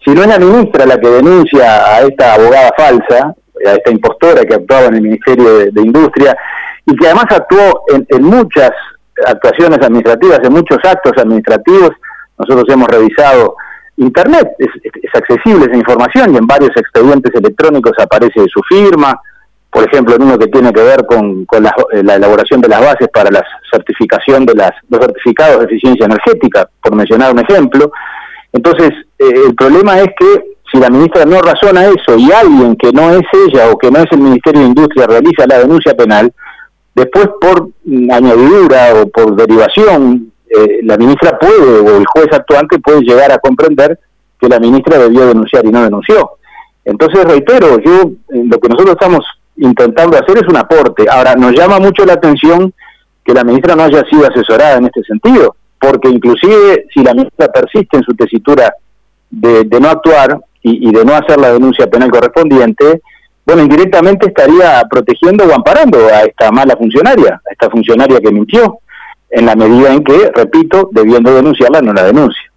si no es la ministra la que denuncia a esta abogada falsa, a esta impostora que actuaba en el Ministerio de Industria, y que además actuó en muchas actuaciones administrativas, en muchos actos administrativos. Nosotros hemos revisado Internet, es accesible esa información, y en varios expedientes electrónicos aparece su firma, por ejemplo, en uno que tiene que ver con la elaboración de las bases para la certificación de los certificados de eficiencia energética, por mencionar un ejemplo. Entonces, el problema es que si la ministra no razona eso y alguien que no es ella o que no es el Ministerio de Industria realiza la denuncia penal, después por añadidura o por derivación, la ministra puede, o el juez actuante puede llegar a comprender que la ministra debió denunciar y no denunció. Entonces, reitero, lo que nosotros estamos intentando hacer es un aporte. Ahora, nos llama mucho la atención que la ministra no haya sido asesorada en este sentido, porque inclusive si la ministra persiste en su tesitura de no actuar y de no hacer la denuncia penal correspondiente, bueno, indirectamente estaría protegiendo o amparando a esta mala funcionaria, a esta funcionaria que mintió, en la medida en que, repito, debiendo denunciarla, no la denuncia.